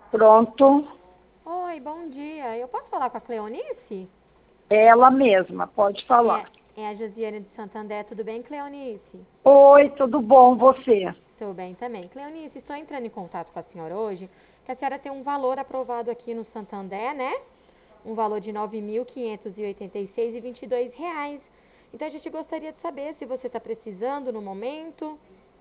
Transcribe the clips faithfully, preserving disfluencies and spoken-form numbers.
Pronto, Oi, bom dia. Eu posso falar com a Cleonice? ela mesma, pode É, falar. é a Josiane de Santander. Tudo bem, Cleonice? Oi, tudo bom, você? Estou bem também. Cleonice, estou entrando em contato com a senhora hoje, que a senhora tem um valor aprovado aqui no Santander, né? Um valor de nove mil quinhentos e oitenta e seis reais e vinte e dois reais. Então a gente gostaria de saber se você está precisando no momento.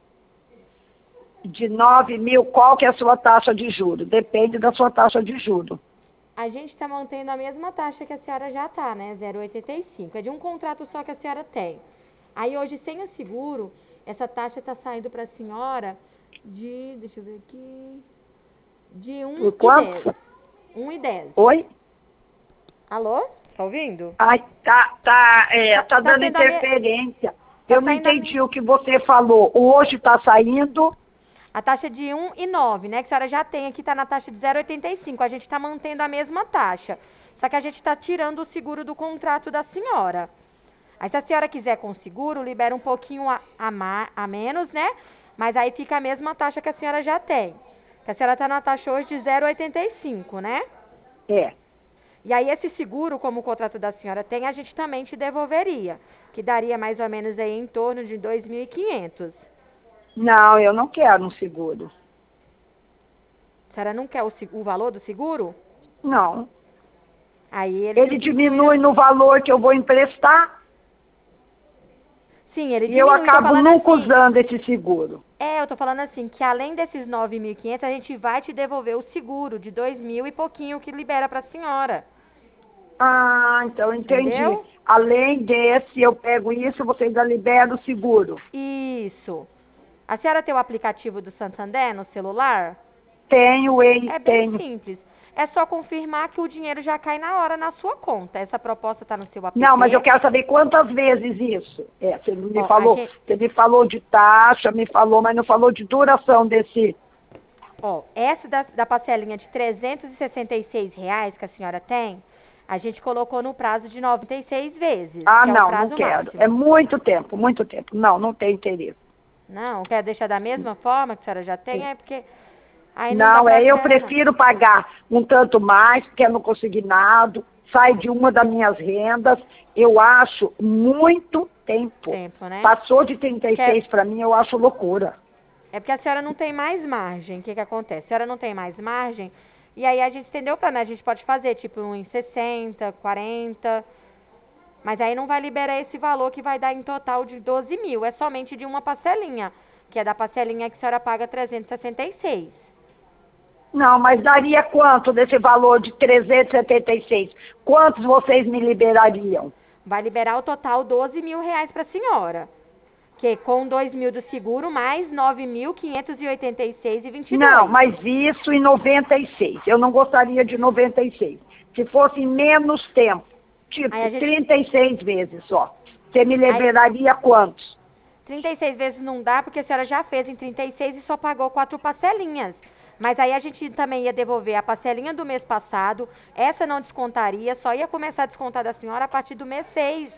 De nove mil, qual que é a sua taxa de juros? Depende da sua taxa de juros. A gente está mantendo a mesma taxa que a senhora já está, né? zero vírgula oitenta e cinco. É de um contrato só que a senhora tem. Aí hoje, sem o seguro, essa taxa está saindo para a senhora de, deixa eu ver aqui, de Por um e dez. quanto? um e dez. Oi? Alô? Tá ouvindo? Ai, tá, tá, é, Tá, tá tá dando sendo a me... interferência. tá Eu não saindo a, me... entendi o que você falou. O hoje tá saindo? a taxa de um e nove, né? Que a senhora já tem aqui, tá na taxa de zero vírgula oitenta e cinco. A gente está mantendo a mesma taxa. Só que a gente está tirando o seguro do contrato da senhora. Aí se a senhora quiser com seguro, libera um pouquinho a, a, ma- a menos, né? Mas aí fica a mesma taxa que a senhora já tem. Que a senhora está na taxa hoje de zero vírgula oitenta e cinco, né? É. E aí esse seguro, como o contrato da senhora tem, a gente também te devolveria. Que daria mais ou menos aí em torno de dois mil e quinhentos. Não, eu não quero um seguro. A senhora não quer o, se- o valor do seguro? Não. Aí eles Ele incluíram... diminui no valor que eu vou emprestar Sim, ele e eu diminui. Tô acabo falando nunca assim... usando esse seguro. É, eu tô falando assim, que além desses nove mil e quinhentos, a gente vai te devolver o seguro de dois mil e pouquinho que libera pra senhora. Ah, então entendi. Entendeu? Além desse, eu pego isso, você ainda libera o seguro. Isso. A senhora tem o aplicativo do Santander no celular? Tenho ele, É bem tenho. simples. É só confirmar que o dinheiro já cai na hora na sua conta. Essa proposta está no seu Não, mas eu app. quero saber quantas vezes isso. É, você me Ó, a falou, gente, você me falou de taxa, me falou, mas não falou de duração desse. ó, essa da, da parcelinha de trezentos e sessenta e seis reais que a senhora tem, a gente colocou no prazo de noventa e seis vezes, Ah, que é o não, não prazo quero. É máximo. muito tempo, muito tempo. Não, não tem interesse. Não, quer deixar da mesma forma que a senhora já tem? É porque aí não dá Não, pra é, eu senhora, não. prefiro pagar um tanto mais, porque é no consignado, sai de uma das minhas rendas. Eu acho muito tempo. Tempo, né? Passou de trinta e Quer, seis para mim, eu acho loucura. É porque a senhora não tem mais margem. O que que acontece? A senhora não tem mais margem, e aí a gente entendeu para, né? A gente pode fazer tipo um em sessenta, quarenta, mas aí não vai liberar esse valor que vai dar em total de doze mil. É somente de uma parcelinha, que é da parcelinha que a senhora paga trezentos e sessenta e seis. Não, mas daria quanto desse valor de trezentos e setenta e seis? Quantos vocês me liberariam? Vai liberar o total doze mil reais para a senhora. Que com dois mil do seguro, mais nove mil quinhentos e oitenta e seis e vinte e Não, dois. mas isso em noventa e seis. Eu não gostaria de noventa e seis. Se fosse em menos tempo, Aí tipo a gente... trinta e seis vezes só, você me Aí, liberaria quantos? trinta e seis vezes não dá, porque a senhora já fez em trinta e seis e só pagou quatro parcelinhas. Mas aí a gente também ia devolver a parcelinha do mês passado, essa não descontaria, só ia começar a descontar da senhora a partir do mês seis.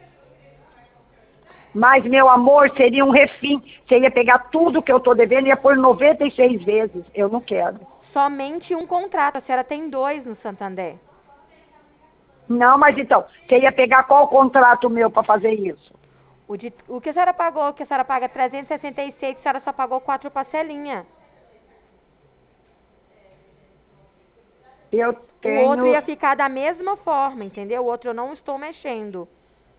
Mas, meu amor, seria um refim. Você ia pegar tudo que eu estou devendo e ia pôr noventa e seis vezes. Eu não quero. Somente um contrato, a senhora tem dois no Santander. Não, mas então, você ia pegar qual contrato meu para fazer isso? O, de, o que a senhora pagou, que a senhora paga trezentos e sessenta e seis, a senhora só pagou quatro parcelinhas. Eu O outro tenho. ia ficar da mesma forma, entendeu? O outro eu não estou mexendo.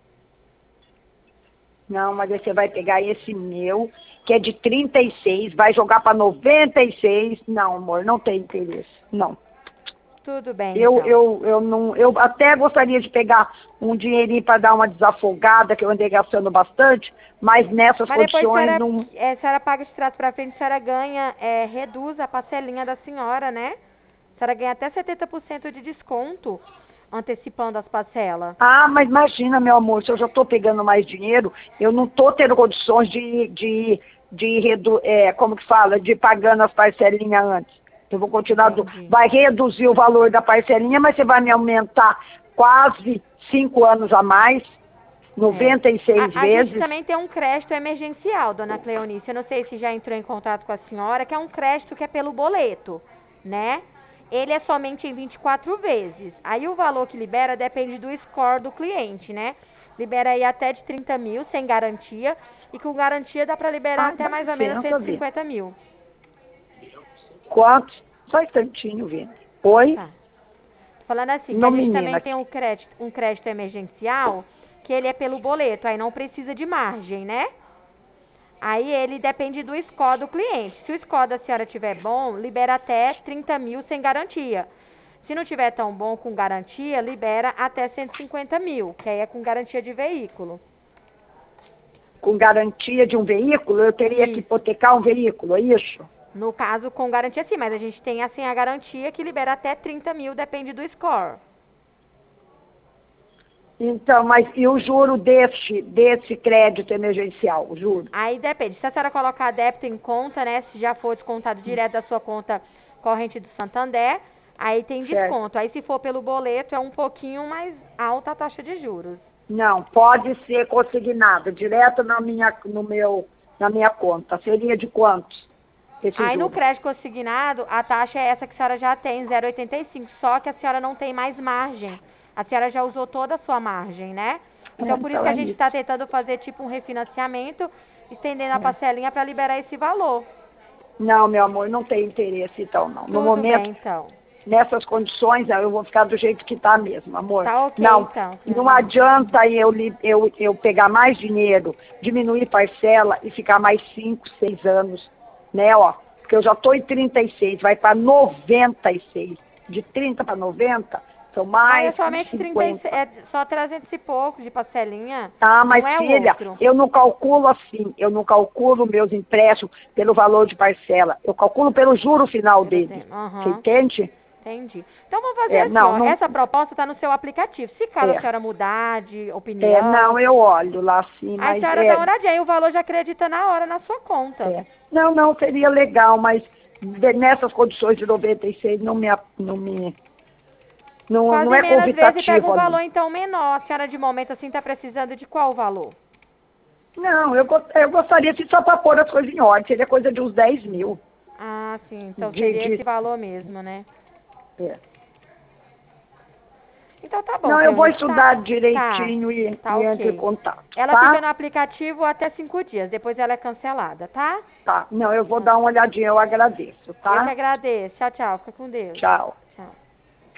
Não, mas aí você vai pegar esse meu, que é de trinta e seis, vai jogar para noventa e seis. Não, amor, não tem interesse. Não. Tudo bem, Eu, então. eu, eu, não, eu até gostaria de pegar um dinheirinho para dar uma desafogada, que eu andei gastando bastante, mas nessas Mas depois a condições senhora, não. é, a senhora paga de trás pra frente, a senhora ganha, é, reduz a parcelinha da senhora, né? A senhora ganha até setenta por cento de desconto antecipando as parcelas. Ah, mas imagina, meu amor, se eu já estou pegando mais dinheiro, eu não estou tendo condições de, de, de redu é, como que fala, de ir pagando as parcelinhas antes. Eu vou continuar, do, Entendi. vai reduzir o valor da parcelinha, mas você vai me aumentar quase cinco anos a mais, É. noventa e seis A, a gente vezes. também tem um crédito emergencial, dona Cleonice. Eu não sei se já entrou em contato com a senhora, que é um crédito que é pelo boleto, né? ele é somente em vinte e quatro vezes. Aí o valor que libera depende do score do cliente, né? Libera aí até de trinta mil sem garantia. E com garantia dá para liberar Ah, até dá mais ou menos licença, cento e Vini. cinquenta mil. Quanto? Só um instantinho, Vini. Oi? Tá. Falando assim, que a Não, gente menina. também tem um crédito, um crédito emergencial, que ele é pelo boleto, aí não precisa de margem, né? Aí ele depende do score do cliente. Se o score da senhora tiver bom, libera até trinta mil sem garantia. Se não tiver tão bom com garantia, libera até cento e cinquenta mil, que aí é com garantia de veículo. Com garantia de um veículo, eu teria que Isso. hipotecar um veículo, é isso? No caso, com garantia sim, mas a gente tem assim a garantia que libera até trinta mil, depende do score. Então, mas e o juro desse, desse crédito emergencial, o juro? Aí depende. Se a senhora colocar débito em conta, né? Se já for descontado direto da sua conta corrente do Santander, aí tem Certo. desconto. Aí se for pelo boleto, é um pouquinho mais alta a taxa de juros. Não, pode ser consignado, direto na minha, no meu, na minha conta. Seria de quantos? Esse Aí no juro? crédito consignado, a taxa é essa que a senhora já tem, zero vírgula oitenta e cinco. Só que a senhora não tem mais margem. A senhora já usou toda a sua margem, né? Então, É, por isso então que a é gente isso. está tentando fazer tipo um refinanciamento, estendendo a É. parcelinha para liberar esse valor. Não, meu amor, não tem interesse então, não. No Tudo momento, bem, então. nessas condições, eu vou ficar do jeito que está mesmo, amor. Tá ok, não, então, não Fernanda. adianta eu, li- eu, eu pegar mais dinheiro, diminuir parcela e ficar mais cinco, seis anos, né, ó. Porque eu já estou em trinta e seis, vai para noventa e seis. De trinta para noventa, são Ah, mais é somente trinta e seis, cinquenta. é só trezentos e poucos de parcelinha. Ah, mas não é filha, outro. eu não calculo assim, eu não calculo meus empréstimos pelo valor de parcela, eu calculo pelo juro final Pelo dele. tempo. Aham. Você entende? Entendi. Então vamos fazer É, assim, não, ó. não, Essa proposta está no seu aplicativo. Se caso a é, senhora mudar de é, opinião, não, eu olho lá assim, aí a mas senhora dá uma é, olhadinha e o valor já acredita na hora na sua conta. é, não, não, seria legal, mas de- nessas condições de noventa e seis não me, a- não me, não, Quase não é menos vezes pega convidativo um a valor mim. então menor. A senhora de momento assim está precisando de qual valor? Não, eu, go- eu gostaria de só para pôr as coisas em ordem, seria coisa de uns dez mil. Ah, sim. Então De, seria de, esse valor mesmo, né? é. Então tá bom, Não, eu vou Cleonice. Tá, estudar tá, direitinho e, tá e entre em ok. contato, Ela fica tá? no aplicativo até cinco dias, depois ela é cancelada, tá? Tá. Não, eu vou dar uma olhadinha, eu agradeço, Eu que tá? agradeço. Tchau, tchau. Fica com Deus. Tchau.